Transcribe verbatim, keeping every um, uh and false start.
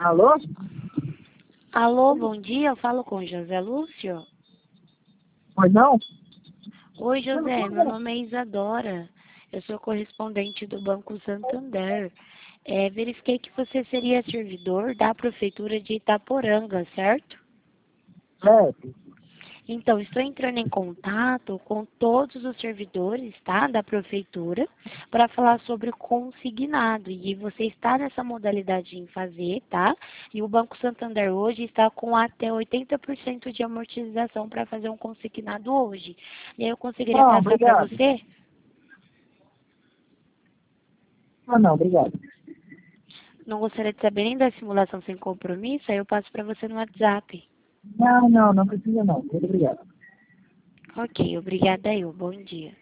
Alô? Alô, bom dia, eu falo com José Lúcio. Pois não? Oi, José, meu nome é Isadora. Eu sou correspondente do Banco Santander. É, verifiquei que você seria servidor da Prefeitura de Itaporanga, certo? Certo. Então, estou entrando em contato com todos os servidores, tá, da Prefeitura, para falar sobre o consignado. E você está nessa modalidade em fazer, tá? E o Banco Santander hoje está com até oitenta por cento de amortização para fazer um consignado hoje. E aí eu conseguiria Não, passar para obrigado. você? Ah, não, obrigado. Não gostaria de saber nem da simulação sem compromisso, aí eu passo para você no WhatsApp. Não, não, não precisa não. Muito obrigado. Ok, obrigada eu. Bom dia.